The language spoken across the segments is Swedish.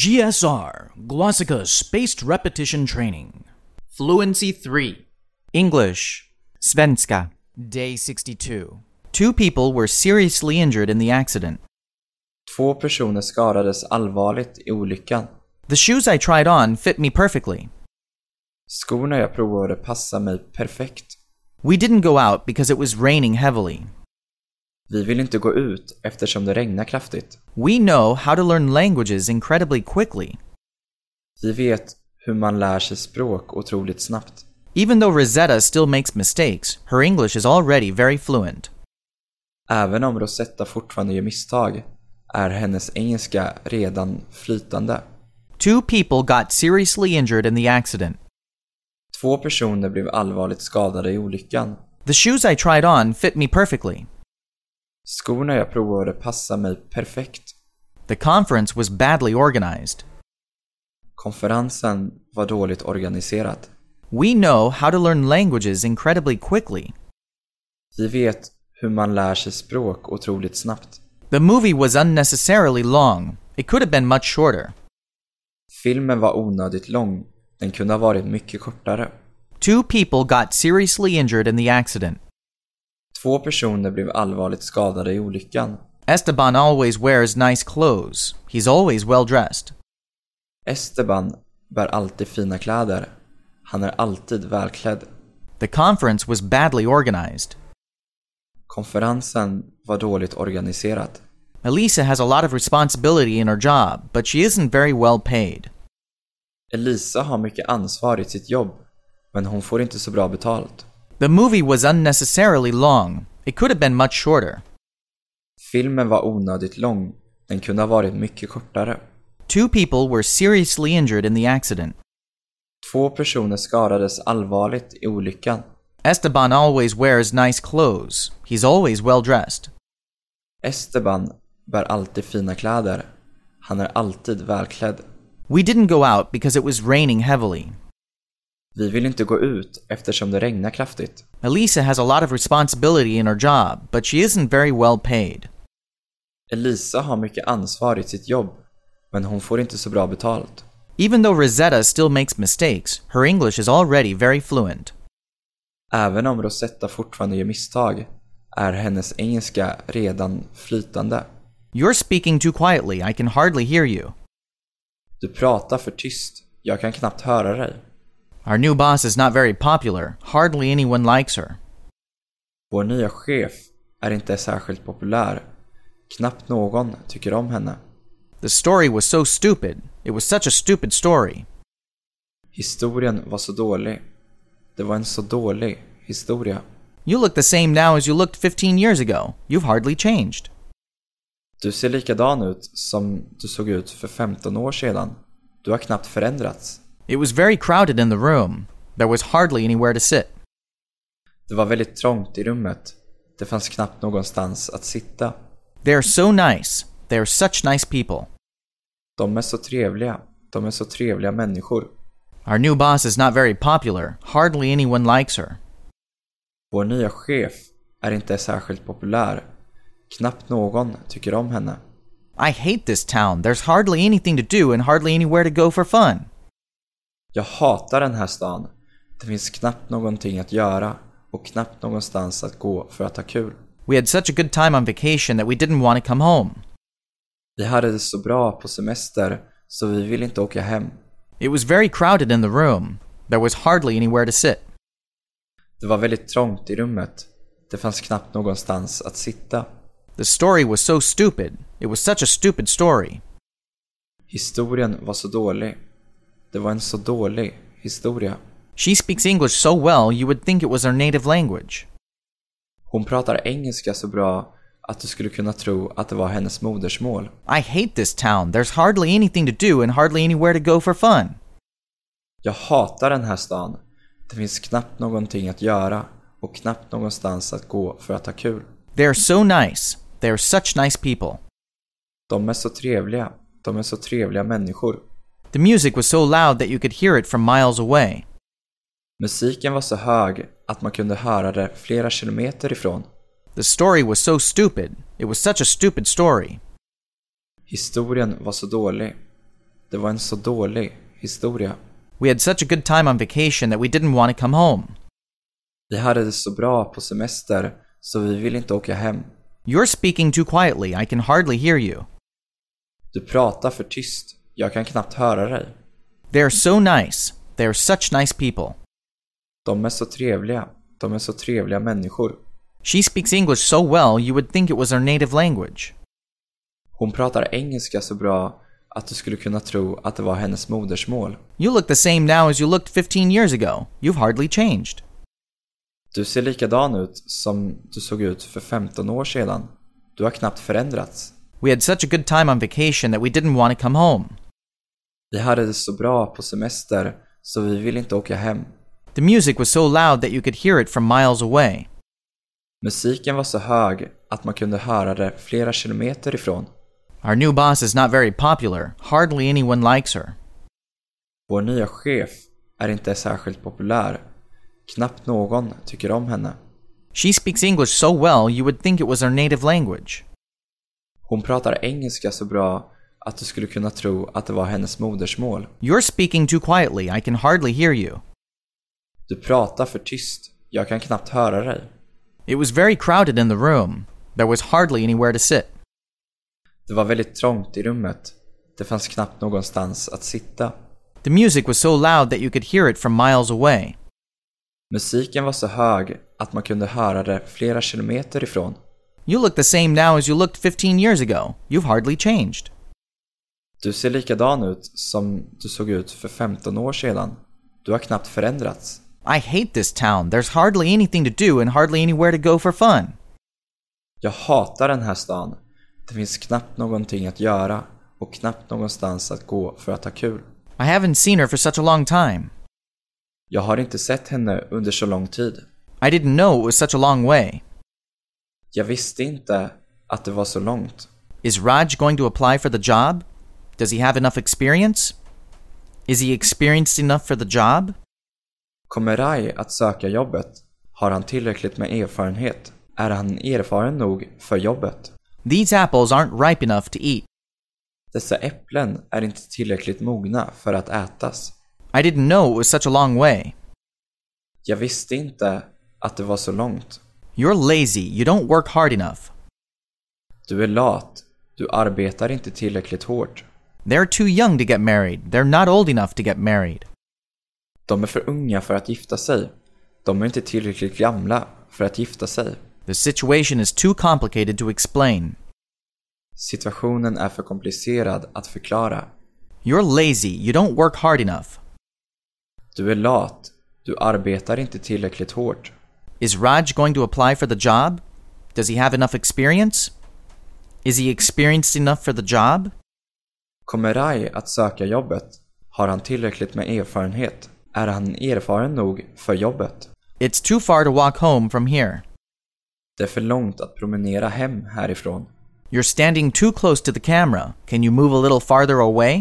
GSR, Glossika Spaced Repetition Training. Fluency 3. English. Svenska. Day 62. 2 people were seriously injured in the accident. 2 personer skadades allvarligt i olyckan. The shoes I tried on fit me perfectly. Skorna jag provade passar mig perfekt. We didn't go out because it was raining heavily. Vi vill inte gå ut eftersom det regnar kraftigt. We know how to learn languages incredibly quickly. Vi vet hur man lär sig språk otroligt snabbt. Even though Rosetta still makes mistakes, her English is already very fluent. Även om Rosetta fortfarande gör misstag är hennes engelska redan flytande. 2 people got seriously injured in the accident. 2 personer blev allvarligt skadade i olyckan. The shoes I tried on fit me perfectly. Skorna jag provade passar mig perfekt. The conference was badly organized. Konferensen var dåligt organiserad. We know how to learn languages incredibly quickly. Vi vet hur man lär sig språk otroligt snabbt. The movie was unnecessarily long. It could have been much shorter. Filmen var onödigt lång. Den kunde ha varit mycket kortare. 2 people got seriously injured in the accident. 2 personer blev allvarligt skadade i olyckan. Esteban always wears nice clothes. He's always well dressed. Esteban bär alltid fina kläder. Han är alltid välklädd. The conference was badly organized. Konferensen var dåligt organiserad. Elisa has a lot of responsibility in her job, but she isn't very well paid. Elisa har mycket ansvar i sitt jobb, men hon får inte så bra betalt. The movie was unnecessarily long. It could have been much shorter. Filmen var onödigt lång. Den kunde ha varit mycket kortare. 2 people were seriously injured in the accident. 2 personer skadades allvarligt i olyckan. Esteban always wears nice clothes. He's always well dressed. Esteban bär alltid fina kläder. Han är alltid välklädd. We didn't go out because it was raining heavily. Vi vill inte gå ut eftersom det regnar kraftigt. Elisa has a lot of responsibility in her job, but she isn't very well paid. Elisa har mycket ansvar i sitt jobb, men hon får inte så bra betalt. Even though Rosetta still makes mistakes, her English is already very fluent. Även om Rosetta fortfarande gör misstag är hennes engelska redan flytande. You're speaking too quietly. I can hardly hear you. Du pratar för tyst. Jag kan knappt höra dig. Our new boss is not very popular. Hardly anyone likes her. Vår nya chef är inte särskilt populär. Knappt någon tycker om henne. The story was so stupid. It was such a stupid story. Historien var så dålig. Det var en så dålig historia. You look the same now as you looked 15 years ago. You've hardly changed. Du ser likadan ut som du såg ut för 15 år sedan. Du har knappt förändrats. It was very crowded in the room. There was hardly anywhere to sit. Det var väldigt trångt i rummet. Det fanns knappt någonstans att sitta. They are so nice. They are such nice people. De är så trevliga. De är så trevliga människor. Our new boss is not very popular. Hardly anyone likes her. Vår nya chef är inte särskilt populär. Knappt någon tycker om henne. I hate this town. There's hardly anything to do and hardly anywhere to go for fun. Jag hatar den här stan. Det finns knappt någonting att göra och knappt någonstans att gå för att ha kul. We had such a good time on vacation that we didn't want to come home. Vi hade det så bra på semester så vi ville inte åka hem. It was very crowded in the room. There was hardly anywhere to sit. Det var väldigt trångt i rummet. Det fanns knappt någonstans att sitta. The story was so stupid. It was such a stupid story. Historien var så dålig. Det var en så dålig historia. She speaks English so well you would think it was her native language. Hon pratar engelska så bra att du skulle kunna tro att det var hennes modersmål. I hate this town. There's hardly anything to do and hardly anywhere to go for fun. Jag hatar den här stan. Det finns knappt någonting att göra och knappt någonstans att gå för att ha kul. They are so nice. They are such nice people. De är så trevliga. De är så trevliga människor. The music was so loud that you could hear it from miles away. Musiken var så hög att man kunde höra det flera kilometer ifrån. The story was so stupid. It was such a stupid story. Historien var så dålig. Det var en så dålig historia. We had such a good time on vacation that we didn't want to come home. Vi hade det så bra på semester så vi vill inte åka hem. You're speaking too quietly. I can hardly hear you. Du pratar för tyst. Jag kan knappt höra dig. They're so nice. They're such nice people. De är så trevliga. De är så trevliga människor. She speaks English so well you would think it was her native language. Hon pratar engelska så bra att du skulle kunna tro att det var hennes modersmål. You look the same now as you looked 15 years ago. You've hardly changed. Du ser likadan ut som du såg ut för 15 år sedan. Du har knappt förändrats. We had such a good time on vacation that we didn't want to come home. Vi hade det så bra på semester så vi vill inte åka hem. The music was so loud that you could hear it from miles away. Musiken var så hög att man kunde höra det flera kilometer ifrån. Our new boss is not very popular. Hardly anyone likes her. Vår nya chef är inte särskilt populär. Knappt någon tycker om henne. She speaks English so well you would think it was her native language. Hon pratar engelska så bra att du skulle kunna tro att det var hennes modersmål. You're speaking too quietly. I can hardly hear you. Du pratar för tyst. Jag kan knappt höra dig. It was very crowded in the room. There was hardly anywhere to sit. Det var väldigt trångt i rummet. Det fanns knappt någonstans att sitta. The music was so loud that you could hear it from miles away. Musiken var så hög att man kunde höra det flera kilometer ifrån. You look the same now as you looked 15 years ago. You've hardly changed. Du ser likadan ut som du såg ut för 15 år sedan. Du har knappt förändrats. I hate this town. There's hardly anything to do and hardly anywhere to go for fun. Jag hatar den här stan. Det finns knappt någonting att göra och knappt någonstans att gå för att ha kul. I haven't seen her for such a long time. Jag har inte sett henne under så lång tid. I didn't know it was such a long way. Jag visste inte att det var så långt. Is Raj going to apply for the job? Does he have enough experience? Is he experienced enough for the job? Kommer Rai att söka jobbet? Har han tillräckligt med erfarenhet? Är han erfaren nog för jobbet? These apples aren't ripe enough to eat. Dessa äpplen är inte tillräckligt mogna för att ätas. I didn't know it was such a long way. Jag visste inte att det var så långt. You're lazy. You don't work hard enough. Du är lat. Du arbetar inte tillräckligt hårt. They're too young to get married. They're not old enough to get married. De är för unga för att gifta sig. De är inte tillräckligt gamla för att gifta sig. The situation is too complicated to explain. Situationen är för komplicerad att förklara. You're lazy. You don't work hard enough. Du är lat. Du arbetar inte tillräckligt hårt. Is Raj going to apply for the job? Does he have enough experience? Is he experienced enough for the job? Kommer Rai att söka jobbet? Har han tillräckligt med erfarenhet? Är han erfaren nog för jobbet? It's too far to walk home from here. Det är för långt att promenera hem härifrån. You're standing too close to the camera. Can you move a little farther away?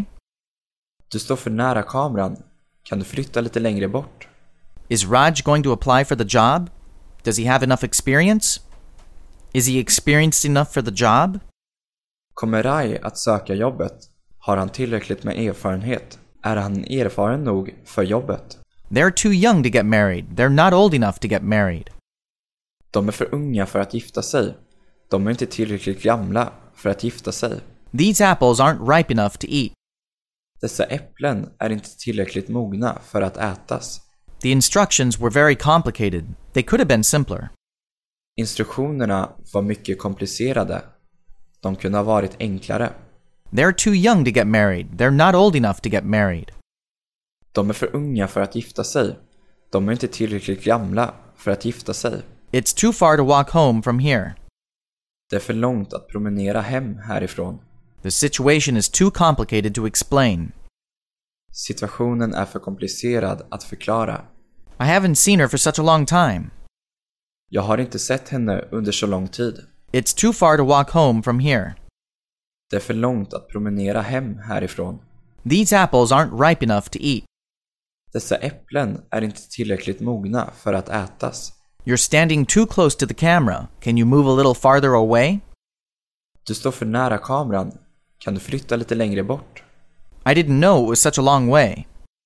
Du står för nära kameran. Kan du flytta lite längre bort? Is Raj going to apply for the job? Does he have enough experience? Is he experienced enough for the job? Kommer Rai att söka jobbet? Har han tillräckligt med erfarenhet? Är han erfaren nog för jobbet? They're too young to get married. They're not old enough to get married. De är för unga för att gifta sig. De är inte tillräckligt gamla för att gifta sig. These apples aren't ripe enough to eat. Dessa äpplen är inte tillräckligt mogna för att ätas. The instructions were very complicated. They could have been simpler. Instruktionerna var mycket komplicerade. De kunde ha varit enklare. They're too young to get married. They're not old enough to get married. De är för unga för att gifta sig. De är inte tillräckligt gamla för att gifta sig. It's too far to walk home from here. Det är för långt att promenera hem härifrån. The situation is too complicated to explain. Situationen är för komplicerad att förklara. I haven't seen her for such a long time. Jag har inte sett henne under så lång tid. It's too far to walk home from here. Det är för långt att promenera hem härifrån. These apples aren't ripe enough to eat. Dessa äpplen är inte tillräckligt mogna för att ätas. You're standing too close to the camera. Can you move a little farther away? Du står för nära kameran. Kan du flytta lite längre bort? I didn't know it was such a long way.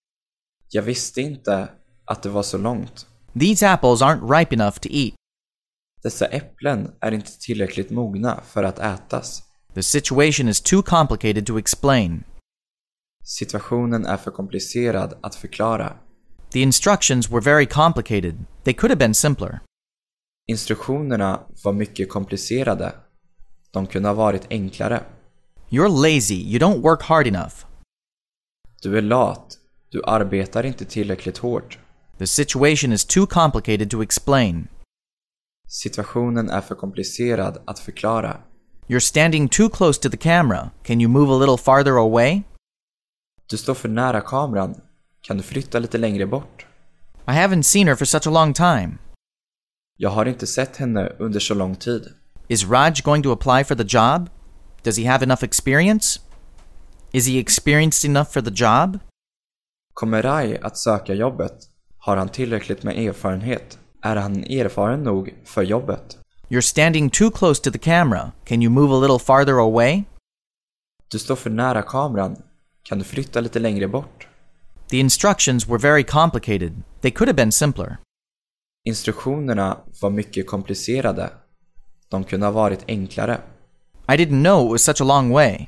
Jag visste inte att det var så långt. These apples aren't ripe enough to eat. Dessa äpplen är inte tillräckligt mogna för att ätas. The situation is too complicated to explain. Situationen är för komplicerad att förklara. The instructions were very complicated. They could have been simpler. Instruktionerna var mycket komplicerade. De kunde ha varit enklare. You're lazy. You don't work hard enough. Du är lat. Du arbetar inte tillräckligt hårt. The situation is too complicated to explain. Situationen är för komplicerad att förklara. You're standing too close to the camera. Can you move a little farther away? Du står för nära kameran. Kan du flytta lite längre bort? I haven't seen her for such a long time. Jag har inte sett henne under så lång tid. Is Raj going to apply for the job? Does he have enough experience? Is he experienced enough for the job? Kommer Raj att söka jobbet? Har han tillräckligt med erfarenhet? Är han erfaren nog för jobbet? You're standing too close to the camera. Can you move a little farther away? Du står för nära kameran. Kan du flytta lite längre bort? The instructions were very complicated. They could have been simpler. Instruktionerna var mycket komplicerade. De kunde ha varit enklare. I didn't know it was such a long way.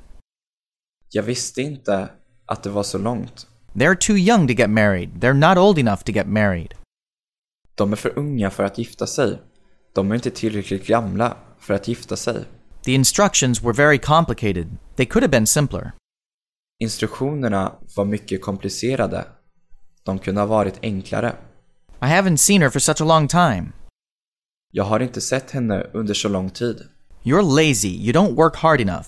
Jag visste inte att det var så långt. They're too young to get married. They're not old enough to get married. De är för unga för att gifta sig. De är inte tillräckligt gamla för att gifta sig. The instructions were very complicated. They could have been simpler. Instruktionerna var mycket komplicerade. De kunde ha varit enklare. I haven't seen her for such a long time. Jag har inte sett henne under så lång tid. You're lazy. You don't work hard enough.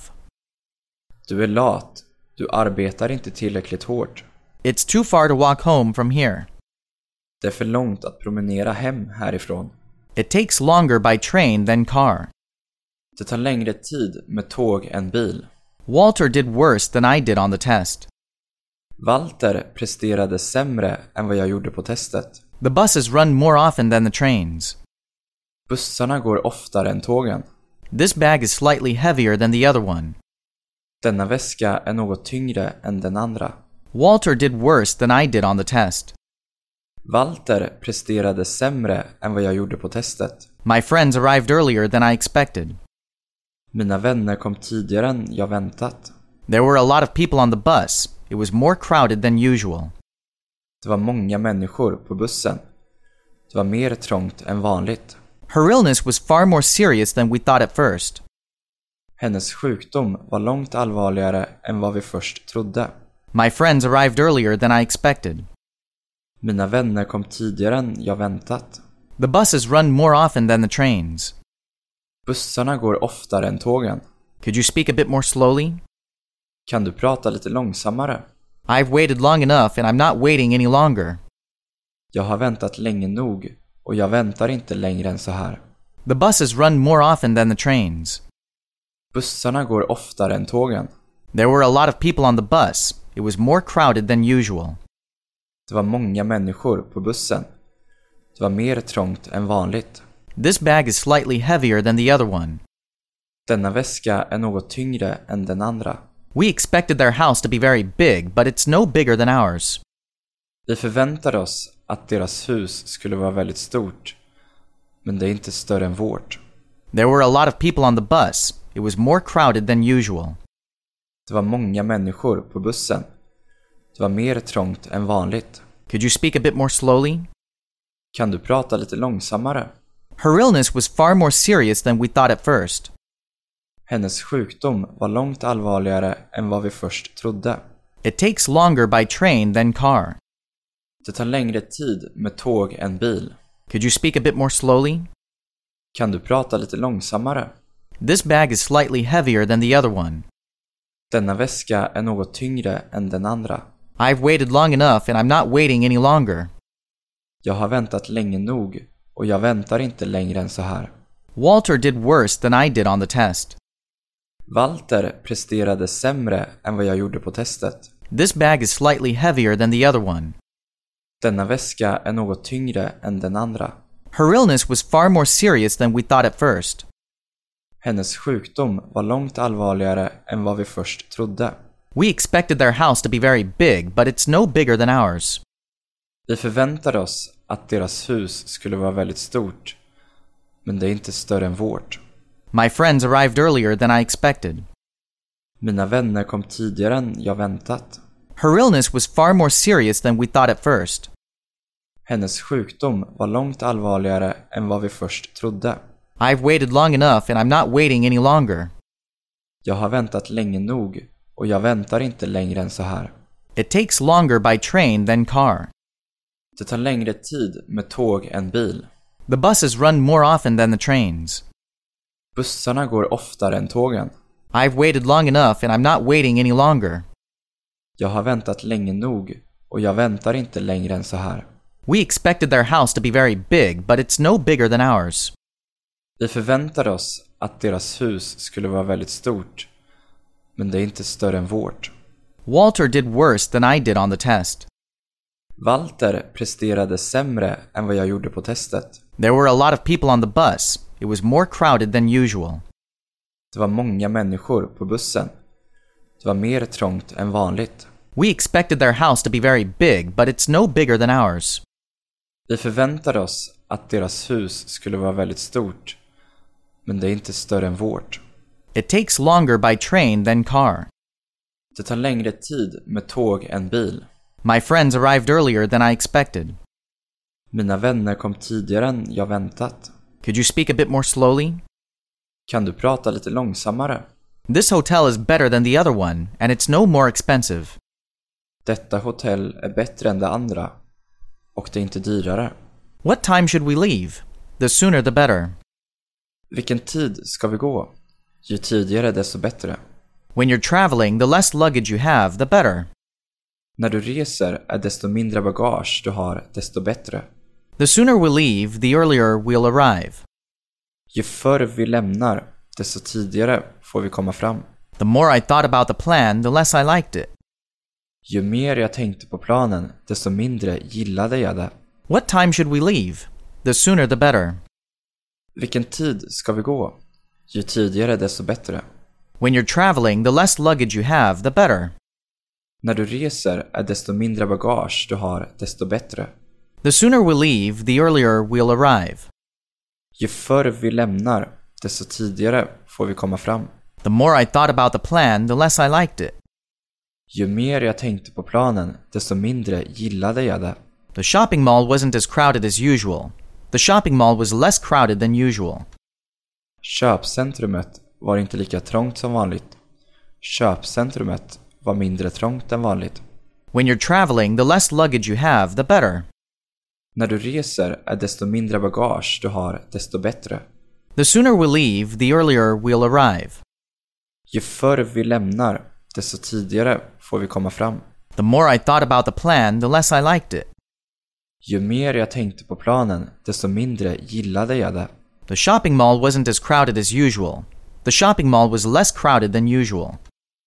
Du är lat. Du arbetar inte tillräckligt hårt. It's too far to walk home from here. Det är för långt att promenera hem härifrån. It takes longer by train than car. Det tar längre tid med tåg än bil. Walter did worse than I did on the test. Walter presterade sämre än vad jag gjorde på testet. The buses run more often than the trains. Bussarna går oftare än tågen. This bag is slightly heavier than the other one. Denna väska är något tyngre än den andra. Walter did worse than I did on the test. Walter presterade sämre än vad jag gjorde på testet. My friends arrived earlier than I expected. Mina vänner kom tidigare än jag väntat. There were a lot of people on the bus. It was more crowded than usual. Det var många människor på bussen. Det var mer trångt än vanligt. Her illness was far more serious than we thought at first. Hennes sjukdom var långt allvarligare än vad vi först trodde. My friends arrived earlier than I expected. Mina vänner kom tidigare än jag väntat. The buses run more often than the trains. Bussarna går oftare än tågen. Could you speak a bit more slowly? Kan du prata lite långsammare? I've waited long enough and I'm not waiting any longer. Jag har väntat länge nog och jag väntar inte längre än så här. The buses run more often than the trains. Bussarna går oftare än tågen. There were a lot of people on the bus. It was more crowded than usual. Det var många människor på bussen. Det var mer trångt än vanligt. This bag is slightly heavier than the other one. Denna väska är något tyngre än den andra. We expected their house to be very big, but it's no bigger than ours. Vi förväntade oss att deras hus skulle vara väldigt stort, men det är inte större än vårt. There were a lot of people on the bus. It was more crowded than usual. Det var många människor på bussen. Det var mer trångt än vanligt. Could you speak a bit more slowly? Kan du prata lite långsammare? Her illness was far more serious than we thought at first. Hennes sjukdom var långt allvarligare än vad vi först trodde. It takes longer by train than car. Det tar längre tid med tåg än bil. Could you speak a bit more slowly? Kan du prata lite långsammare? This bag is slightly heavier than the other one. Denna väska är något tyngre än den andra. I've waited long enough and I'm not waiting any longer. Jag har väntat länge nog och jag väntar inte längre än så här. Walter did worse than I did on the test. Walter presterade sämre än vad jag gjorde på testet. This bag is slightly heavier than the other one. Denna väska är något tyngre än den andra. Her illness was far more serious than we thought at first. Hennes sjukdom var långt allvarligare än vad vi först trodde. We expected their house to be very big, but it's no bigger than ours. Vi förväntade oss att deras hus skulle vara väldigt stort, men det är inte större än vårt. My friends arrived earlier than I expected. Mina vänner kom tidigare än jag väntat. Her illness was far more serious than we thought at first. Hennes sjukdom var långt allvarligare än vad vi först trodde. I've waited long enough and I'm not waiting any longer. Jag har väntat länge nog och jag väntar inte längre än så här. It takes longer by train than car. Det tar längre tid med tåg än bil. The buses run more often than the trains. Bussarna går oftare än tågen. I've waited long enough and I'm not waiting any longer. Jag har väntat länge nog och jag väntar inte längre än så här. We expected their house to be very big, but it's no bigger than ours. Vi förväntade oss att deras hus skulle vara väldigt stort, men det är inte större än vårt. Walter did worse than I did on the test. Walter presterade sämre än vad jag gjorde på testet. There were a lot of people on the bus. It was more crowded than usual. Det var många människor på bussen. Det var mer trångt än vanligt. We expected their house to be very big, but it's no bigger than ours. Vi förväntade oss att deras hus skulle vara väldigt stort, men det är inte större än vårt. It takes longer by train than car. Det tar längre tid med tåg än bil. My friends arrived earlier than I expected. Mina vänner kom tidigare än jag väntat. Could you speak a bit more slowly? Kan du prata lite långsammare? This hotel is better than the other one, and it's no more expensive. Detta hotell är bättre än det andra, och det är inte dyrare. What time should we leave? The sooner the better. Vilken tid ska vi gå? Ju tidigare desto bättre. When you're traveling, the less luggage you have, the better. När du reser är desto mindre bagage du har, desto bättre. The sooner we leave, the earlier we'll arrive. Ju förr vi lämnar, desto tidigare får vi komma fram. The more I thought about the plan, the less I liked it. Ju mer jag tänkte på planen, desto mindre gillade jag det. What time should we leave? The sooner the better. Vilken tid ska vi gå? Ju tidigare desto bättre. When you're traveling, the less luggage you have, the better. När du reser är desto mindre bagage du har, desto bättre. The sooner we leave, the earlier we'll arrive. Ju förr vi lämnar, desto tidigare får vi komma fram. The more I thought about the plan, the less I liked it. Ju mer jag tänkte på planen, desto mindre gillade jag det. The shopping mall wasn't as crowded as usual. The shopping mall was less crowded than usual. Köpcentrumet var inte lika trångt som vanligt. Köpcentrumet var mindre trångt än vanligt. When you're traveling, the less luggage you have, the better. När du reser är desto mindre bagage du har, desto bättre. The sooner we leave, the earlier we'll arrive. Ju förr vi lämnar, desto tidigare får vi komma fram. The more I thought about the plan, the less I liked it. Ju mer jag tänkte på planen, desto mindre gillade jag det. The shopping mall wasn't as crowded as usual. The shopping mall was less crowded than usual.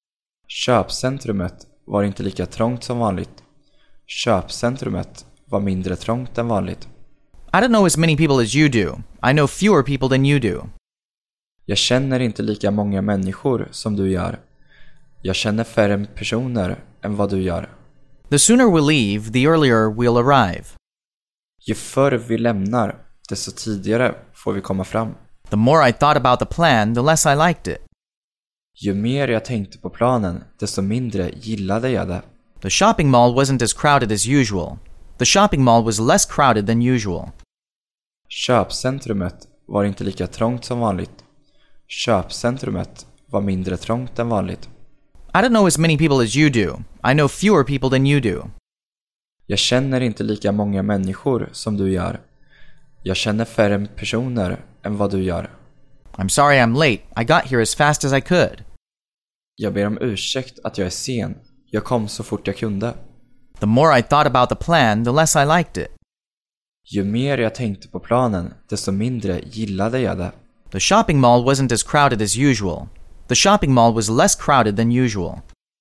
Köpcentrumet var inte lika trångt som vanligt. Köpcentrumet var mindre trångt än vanligt. I don't know as many people as you do. I know fewer people than you do. Jag känner inte lika många människor som du gör. Jag känner färre personer än vad du gör. The sooner we leave, the earlier we'll arrive. Ju förr vi lämnar, desto tidigare får vi komma fram. The more I thought about the plan, the less I liked it. Ju mer jag tänkte på planen, desto mindre gillade jag det. The shopping mall wasn't as crowded as usual. The shopping mall was less crowded than usual. Köpcentrumet var inte lika trångt som vanligt. Köpcentrumet var mindre trångt än vanligt. I don't know as many people as you do. I know fewer people than you do. Jag känner inte lika många människor som du gör. Jag känner färre personer än vad du gör. I'm sorry I'm late. I got here as fast as I could. Jag ber om ursäkt att jag är sen. Jag kom så fort jag kunde. The more I thought about the plan, the less I liked it. Ju mer jag tänkte på planen, desto mindre gillade jag det. The shopping mall wasn't as crowded as usual. The shopping mall was less crowded than usual.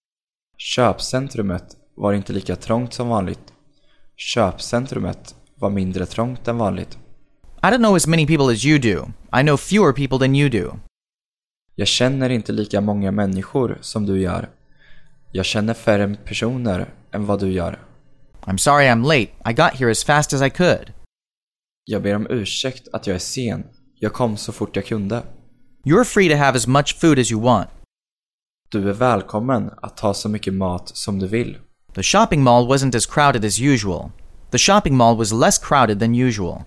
Köpcentrumet var inte lika trångt som vanligt. Köpcentrumet var mindre trångt än vanligt. I don't know as many people as you do. I know fewer people than you do. Jag känner inte lika många människor som du gör. Jag känner färre personer än vad du gör. I'm sorry I'm late. I got here as fast as I could. Jag ber om ursäkt att jag är sen. Jag kom så fort jag kunde. You're free to have as much food as you want. Du är välkommen att ta så mycket mat som du vill. The shopping mall wasn't as crowded as usual. The shopping mall was less crowded than usual.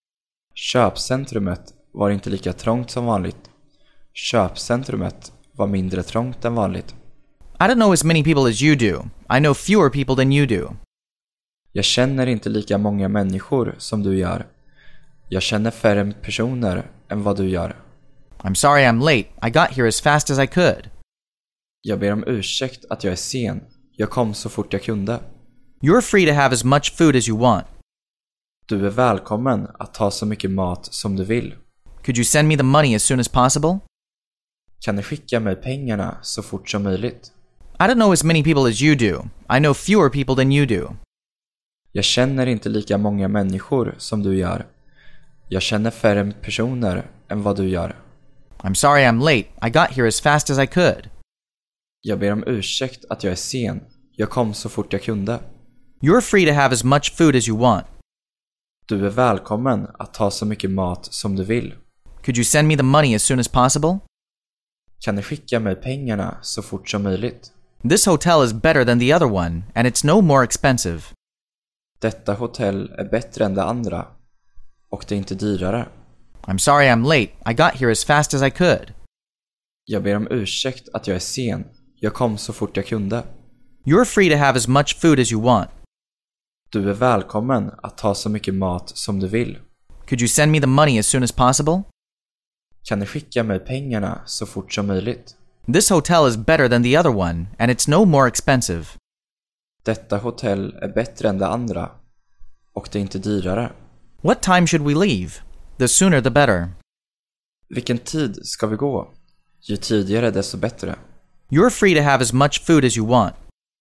Köpcentrumet var inte lika trångt som vanligt. Köpcentrumet var mindre trångt än vanligt. I don't know as many people as you do. I know fewer people than you do. Jag känner inte lika många människor som du gör. Jag känner färre personer än vad du gör. I'm sorry I'm late. I got here as fast as I could. Jag ber om ursäkt att jag är sen. Jag kom så fort jag kunde. You're free to have as much food as you want. Du är välkommen att ta så mycket mat som du vill. Could you send me the money as soon as possible? Kan du skicka mig pengarna så fort som möjligt? I don't know as many people as you do. I know fewer people than you do. Jag känner inte lika många människor som du gör. Jag känner färre personer än vad du gör. I'm sorry I'm late. I got here as fast as I could. Jag ber om ursäkt att jag är sen. Jag kom så fort jag kunde. You're free to have as much food as you want. Du är välkommen att ta så mycket mat som du vill. Could you send me the money as soon as possible? Kan du skicka mig pengarna så fort som möjligt? This hotel is better than the other one, and it's no more expensive. Detta hotell är bättre än det andra. Och det är inte dyrare. I'm sorry I'm late. I got here as fast as I could. Jag ber om ursäkt att jag är sen. Jag kom så fort jag kunde. You're free to have as much food as you want. Du är välkommen att ta så mycket mat som du vill. Could you send me the money as soon as possible? Kan du skicka mig pengarna så fort som möjligt? This hotel is better than the other one, and it's no more expensive. Detta hotell är bättre än det andra. Och det är inte dyrare. What time should we leave? The sooner the better. Vilken tid ska vi gå? Ju tidigare desto bättre. You're free to have as much food as you want.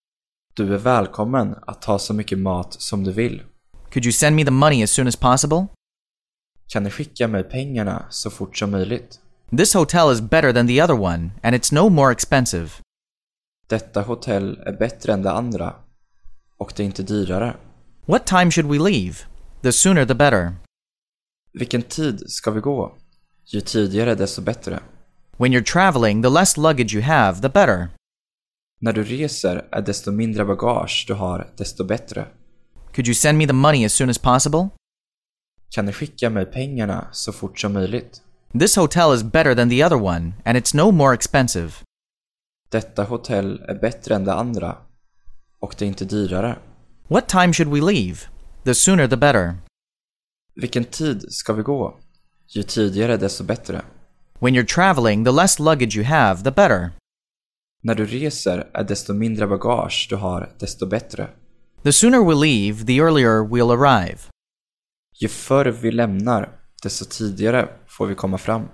Du är välkommen att ta så mycket mat som du vill. Could you send me the money as soon as possible? Kan du skicka mig pengarna så fort som möjligt? This hotel is better than the other one, and it's no more expensive. Detta hotell är bättre än det andra. Och det är inte dyrare. What time should we leave? The sooner the better. Vilken tid ska vi gå? Ju tidigare desto bättre. When you're traveling, the less luggage you have, the better. När du reser är desto mindre bagage du har, desto bättre. Could you send me the money as soon as possible? Kan du skicka mig pengarna så fort som möjligt? This hotel is better than the other one, and it's no more expensive. Detta hotell är bättre än det andra. Och det är inte dyrare. What time should we leave? The sooner the better. Vilken tid ska vi gå? Ju tidigare desto bättre. When you're traveling, the less luggage you have, the better. När du reser är desto mindre bagage du har, desto bättre. The sooner we leave, the earlier we'll arrive. Ju förr vi lämnar, desto tidigare får vi komma fram.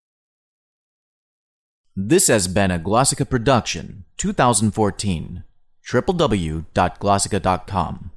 This has been a Glossica production, 2014. www.glossica.com